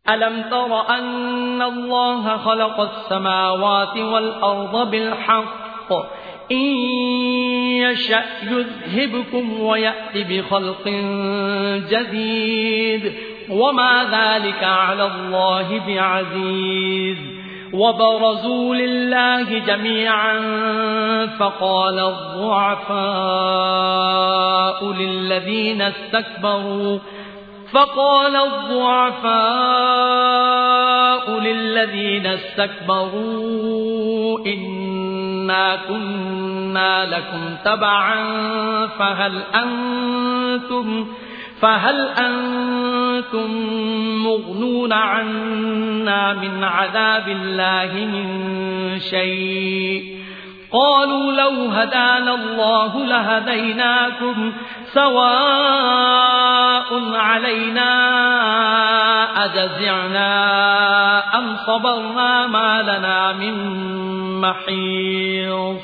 ألم تر أن الله خلق السماوات والأرض بالحق إن يشأ يذهبكم ويأت بخلق جديد وما ذلك على الله بعزيز وبرزوا لله جميعا فقال الضعفاء للذين استكبروا إنا كنا لكم تبعا فهل أنتم مغنون عنا من عذاب الله من شيء قالوا لو هدانا الله لهديناكم سواء علينا أجزعنا أم صبرنا ما لنا من محيص.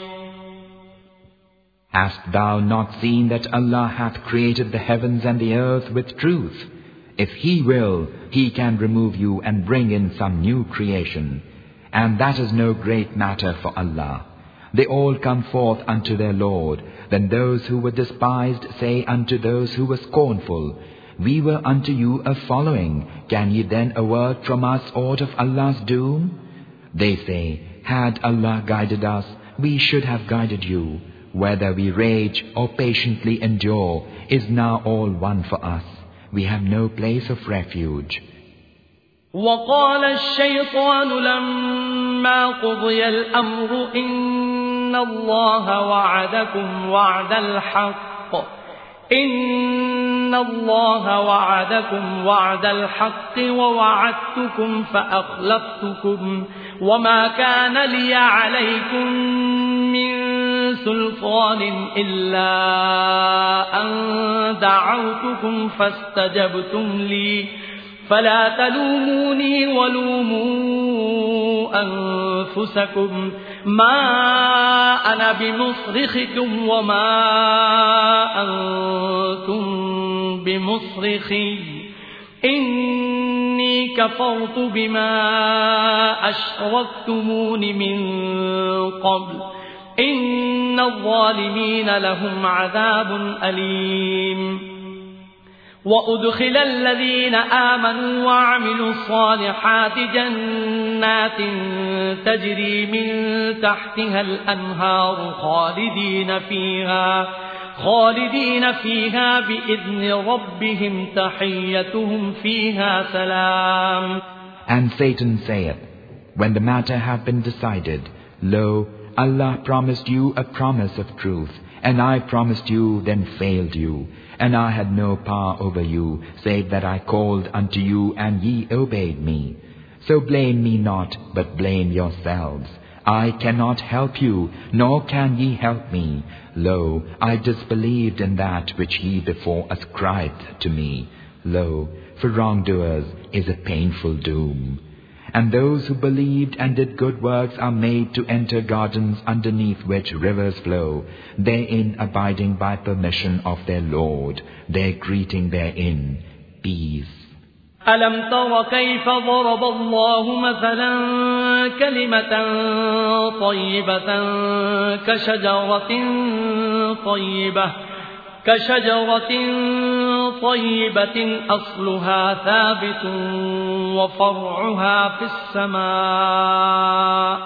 Hast thou not seen that Allah hath created the heavens and the earth with truth? If He will, He can remove you and bring in some new creation. And that is no great matter for Allah. They all come forth unto their Lord. Then those who were despised say unto those who were scornful, We were unto you a following. Can ye then avert from us aught of Allah's doom? They say, Had Allah guided us, we should have guided you. Whether we rage or patiently endure is now all one for us. We have no place of refuge. وقال الشيطان لما قضي الأمر إن الله وعدكم وعد الحق ووعدتكم فأخلفتكم وما كان لي عليكم من سلطان إلا أن دعوتكم فاستجبتم لي فلا تلوموني ولوموا أنفسكم ما أنا بمصرخكم وما أنتم بمصرخي إني كفرت بما أشركتمون من قبل إن الظالمين لهم عذاب أليم. وأدخل الذين آمنوا وعملوا الصالحات جنات تجري من تحتها الأنهار خالدين فيها بإذن ربهم تحيتهم فيها سلام. And Satan saith, when the matter have been decided, lo, Allah promised you a promise of truth, and I promised you, then failed you. And I had no power over you, save that I called unto you, and ye obeyed me. So blame me not, but blame yourselves. I cannot help you, nor can ye help me. Lo, I disbelieved in that which ye before ascribed to me. Lo, for wrongdoers is a painful doom. And those who believed and did good works are made to enter gardens underneath which rivers flow, therein abiding by permission of their Lord, their greeting therein, peace. ألم تر كيف ضرب الله مثلا كلمة طيبة كشجرة طيبة أصلها ثابت وفرعها في السماء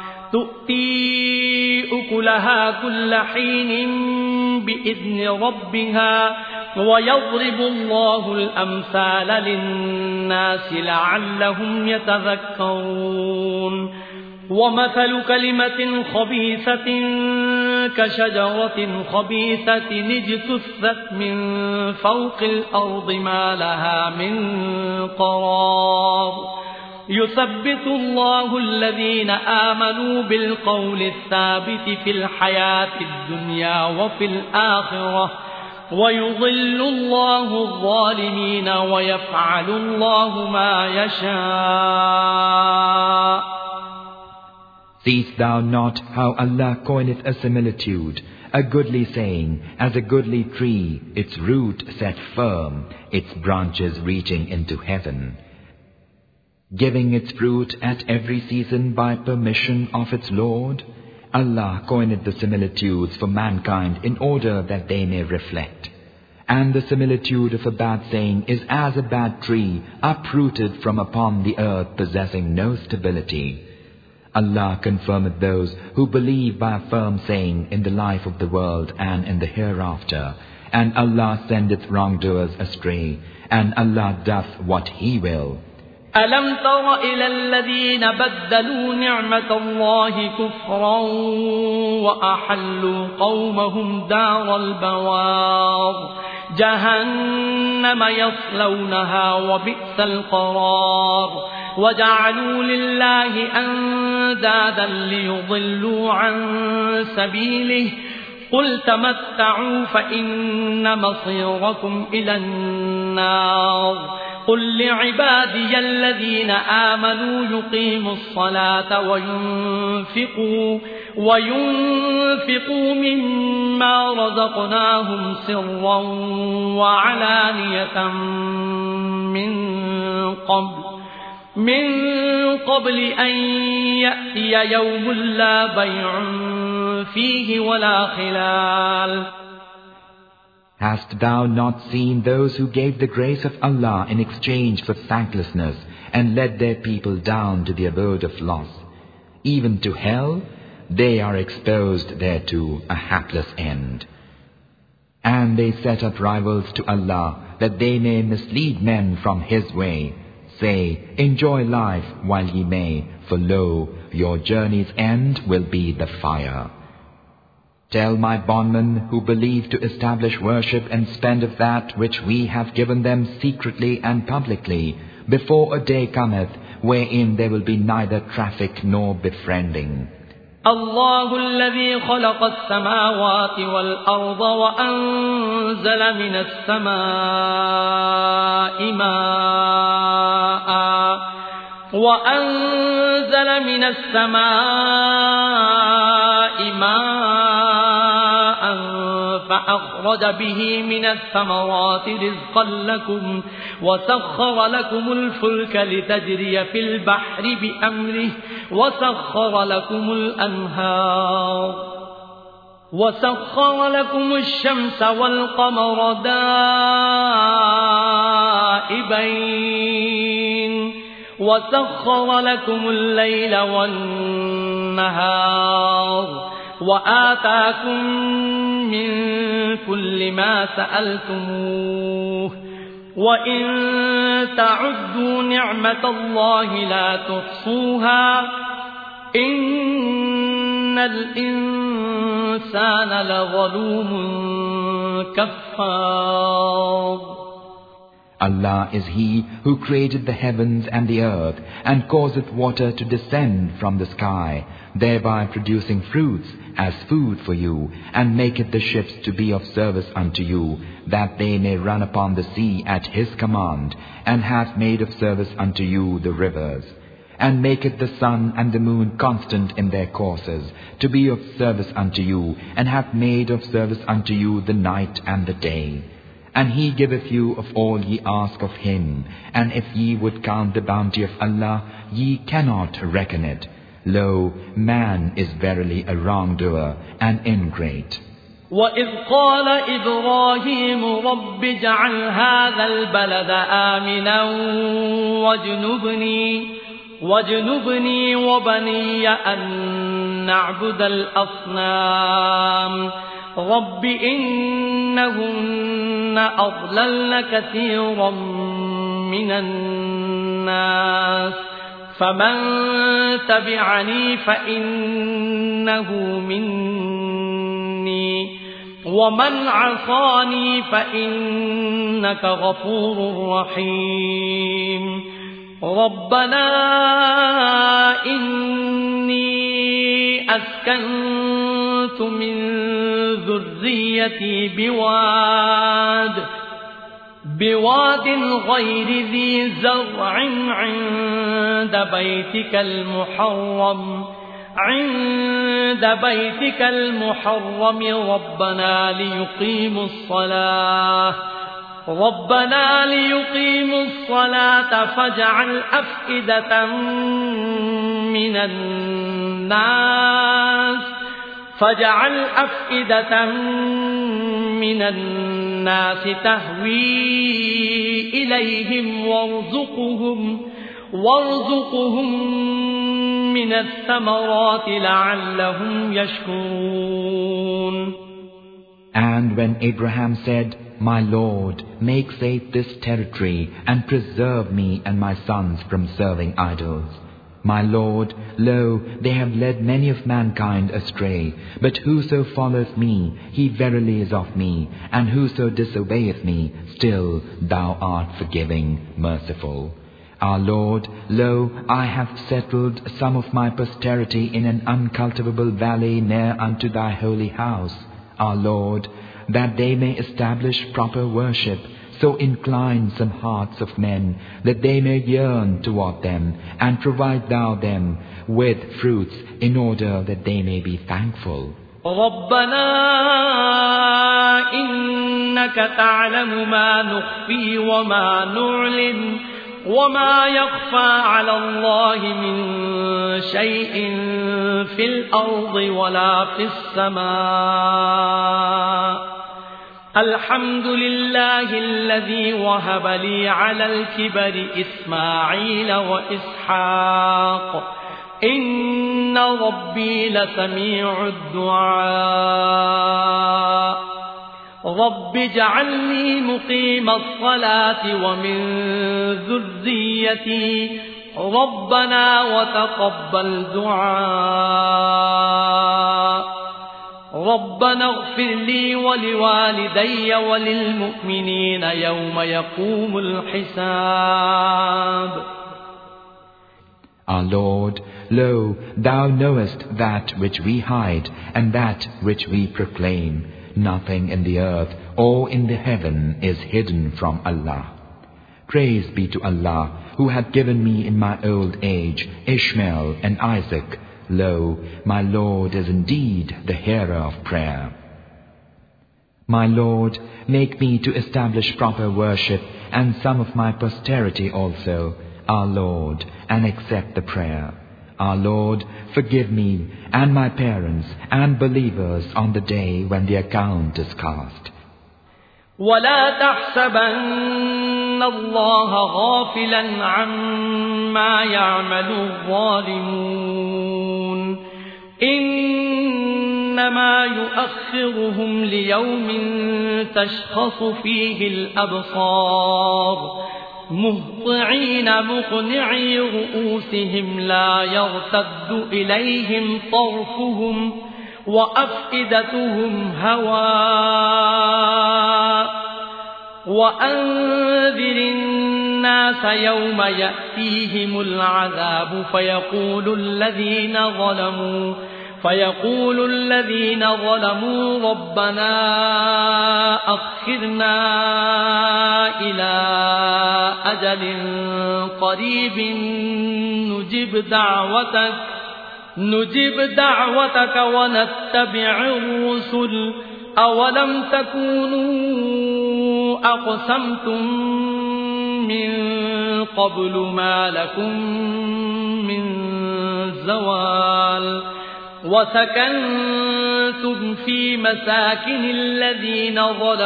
تؤتي أكلها كل حين بإذن ربها ويضرب الله الأمثال للناس لعلهم يتذكرون. ومثل كلمة خبيثة كشجرة خبيثة اجتثت من فوق الأرض ما لها من قرار يثبت الله الذين آمنوا بالقول الثابت في الحياة الدنيا وفي الآخرة ويضل الله الظالمين ويفعل الله ما يشاء. Seest thou not how Allah coineth a similitude, a goodly saying, as a goodly tree, its root set firm, its branches reaching into heaven. giving its fruit at every season by permission of its Lord. Allah coined the similitudes for mankind in order that they may reflect. And the similitude of a bad saying is as a bad tree uprooted from upon the earth possessing no stability. Allah confirmeth those who believe by a firm saying in the life of the world and in the hereafter, and Allah sendeth wrongdoers astray, and Allah doth what He will. ألم تر إلى الذين بدلوا نعمة الله كفرا وأحلوا قومهم دار البوار جهنم يصلونها وبئس القرار وجعلوا لله أندادا ليضلوا عن سبيله قل تمتعوا فإن مصيركم إلى النار قل لعبادي الذين آمنوا يقيموا الصلاة وينفقوا مما رزقناهم سرا وعلانية من قبل أن يأتي يوم لا بيع فيه ولا خلال. Hast thou not seen those who gave the grace of Allah in exchange for thanklessness and led their people down to the abode of loss? Even to hell, they are exposed thereto, a hapless end. And they set up rivals to Allah that they may mislead men from His way. Say, enjoy life while ye may, for lo, your journey's end will be the fire. Tell my bondmen who believe to establish worship and spend of that which we have given them secretly and publicly, before a day cometh wherein there will be neither traffic nor befriending. الله الذي خلق السماوات والأرض وأنزل من السماء ماء فأخرج به من الثمرات رزقا لكم وسخر لكم الفلك لتجري في البحر بأمره وسخر لكم الأنهار وسخر لكم الشمس والقمر دائبين وسخر لكم الليل والنهار وآتاكم من كل ما سألتموه وإن تعدوا نعمة الله لا تحصوها إن الإنسان لظلوم كفار. Allah is He who created the heavens and the earth and causeth water to descend from the sky, thereby producing fruits as food for you, and maketh the ships to be of service unto you, that they may run upon the sea at His command, and hath made of service unto you the rivers, and maketh the sun and the moon constant in their courses, to be of service unto you, and hath made of service unto you the night and the day. And He giveth you of all ye ask of Him, and if ye would count the bounty of Allah, ye cannot reckon it. Lo, man is verily a wrongdoer and ingrate. وَإِذْ قَالَ إِبْرَاهِيمُ رَبِّ اجْعَلْ هَذَا الْبَلَدَ آمِنًا وَاجْنُبْنِي وَبَنِيَّ أَن نَّعْبُدَ الْأَصْنَامَ رَبِّ إِنَّهُنَّ أَضْلَلْنَ كَثِيرًا مِنَ النَّاسِ فَمَن تَبِعَنِي فَإِنَّهُ مِنِّي وَمَنْ عَصَانِي فَإِنَّكَ غَفُورٌ رَّحِيمٌ رَبَّنَا إِنِّي أَسْكَنتُ مِن ذُرِّيَّتِي بواد غير ذي زرع عند بيتك المحرم ربنا ليقيموا الصلاة ربنا ليقيموا الصلاة فاجعل أفئدة من الناس تهوي إليهم وارزقهم من الثمرات لعلهم يشكرون. And when Abraham said, "My Lord, make safe this territory and preserve me and my sons from serving idols. My Lord, lo, they have led many of mankind astray, but whoso followeth me, he verily is of me, and whoso disobeyeth me, still thou art forgiving, merciful. Our Lord, lo, I have settled some of my posterity in an uncultivable valley near unto thy holy house, our Lord, that they may establish proper worship. So incline some hearts of men, that they may yearn toward them, and provide thou them with fruits, in order that they may be thankful." ربنا إنك تعلم ما نخفي وما نعلن وما يخفى على الله من شيء في الأرض ولا في السماء. الحمد لله الذي وهب لي على الكبر إسماعيل وإسحاق إن ربي لسميع الدعاء. رب اجعلني مقيم الصلاة ومن ذريتي ربنا وتقبل دعاء. ربنا اغفر لي ولوالدي وللمؤمنين يوم يقوم الحساب. Our Lord, lo, thou knowest that which we hide and that which we proclaim. Nothing in the earth or in the heaven is hidden from Allah. Praise be to Allah, who hath given me in my old age Ishmael and Isaac. Lo, my Lord is indeed the hearer of prayer. My Lord, make me to establish proper worship and some of my posterity also, our Lord, and accept the prayer. Our Lord, forgive me and my parents and believers on the day when the account is cast. ولا تحسبن الله غافلا عما يعمل الظالمون إنما يؤخرهم ليوم تشخص فيه الأبصار مهطعين مقنعي رؤوسهم لا يرتد إليهم طرفهم وأفئدتهم هواء. وأنذر الناس يوم يأتيهم العذاب فيقول الذين ظلموا ربنا أخرنا إلى أجل قريب نجب دعوتك ونتبع الرسل أولم تكونوا أقسمتم من قبل ما لكم من زوال. وسكنتم في مساكن الذين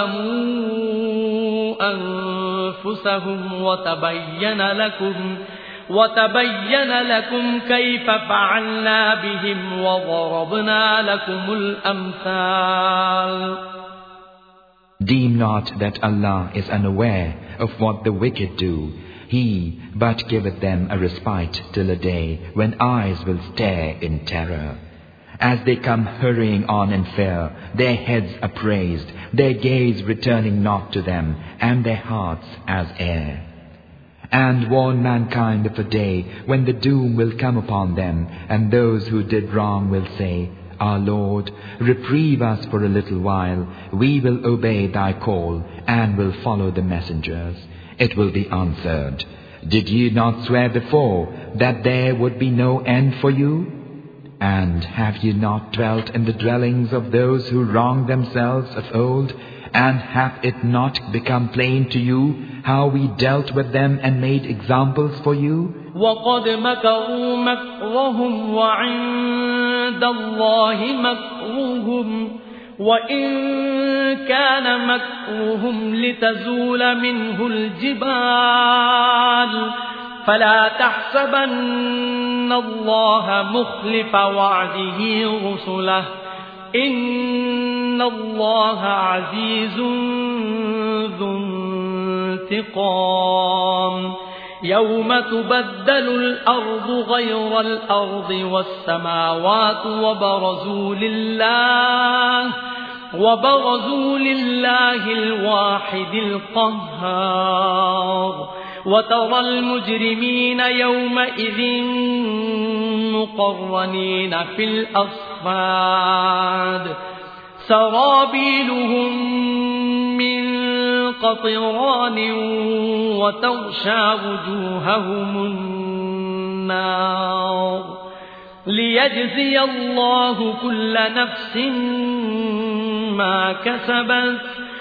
ظلموا أنفسهم وتبين لكم كيف فعلنا بهم وضربنا لكم الأمثال. Deem not that Allah is unaware of what the wicked do. He but giveth them a respite till a day when eyes will stare in terror. As they come hurrying on in fear, their heads upraised, their gaze returning not to them, and their hearts as air. And warn mankind of a day when the doom will come upon them, and those who did wrong will say, Our Lord, reprieve us for a little while, we will obey thy call, and will follow the messengers. It will be answered, Did ye not swear before that there would be no end for you? And have ye not dwelt in the dwellings of those who wronged themselves of old, And hath it not become plain to you how we dealt with them and made examples for you? وَقَدْ مَكَرُوا مَكْرَهُمْ وَعِندَ اللَّهِ مَكْرُهُمْ وَإِن كَانَ مَكْرُهُمْ لِتَزُولَ مِنْهُ الْجِبَالُ فَلَا تَحْسَبَنَّ اللَّهَ مُخْلِفَ وَعْدِهِ رُسُلَهُ إِنَّ اللَّهَ عَزِيزٌ ذُو انتِقَامٍ يَوْمَ تُبَدَّلُ الْأَرْضُ غَيْرَ الْأَرْضِ وَالسَّمَاوَاتُ وَبَرَزُوا لِلَّهِ الْوَاحِدِ الْقَهَّارِ وَتَرَى الْمُجْرِمِينَ يَوْمَئِذٍ مُقَرَّنِينَ فِي الْأَصْفَادِ سَرَابِيلُهُم مِّن قَطِرَانٍ وَتَغْشَىٰ وُجُوهَهُمُ النَّارُ لِيَجْزِيَ اللَّهُ كُلَّ نَفْسٍ مَا كَسَبَتْ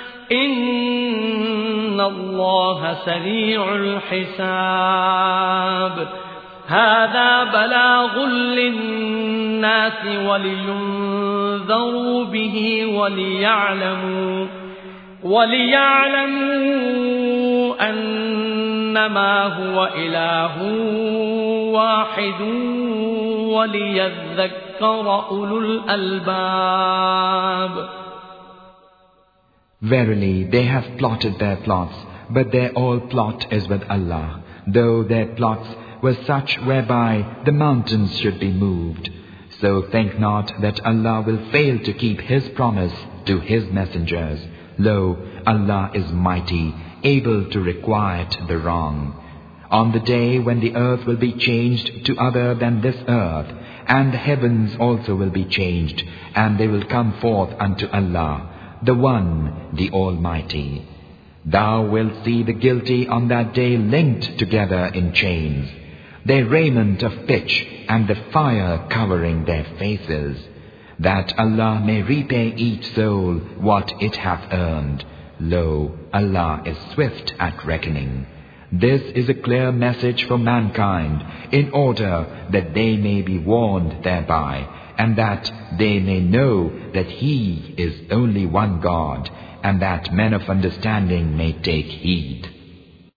إِنَّ اللَّهَ سَرِيعُ الْحِسَابِ هَذَا بَلَاغٌ لِلنَّاسِ وَلِيُنذَرُوا بِهِ وَلِيَعْلَمُوا أَنَّمَا هُوَ إِلَٰهٌ وَاحِدٌ وَلِيَذَّكَّرَ أُولُو الْأَلْبَابِ. Verily, they have plotted their plots, but their all plot is with Allah, though their plots were such whereby the mountains should be moved. So think not that Allah will fail to keep His promise to His messengers. Lo, Allah is mighty, able to requite the wrong. On the day when the earth will be changed to other than this earth, and the heavens also will be changed, and they will come forth unto Allah, the One, the Almighty. Thou wilt see the guilty on that day linked together in chains, their raiment of pitch and the fire covering their faces, that Allah may repay each soul what it hath earned. Lo, Allah is swift at reckoning. This is a clear message for mankind, in order that they may be warned thereby, and that they may know that He is only one God, and that men of understanding may take heed.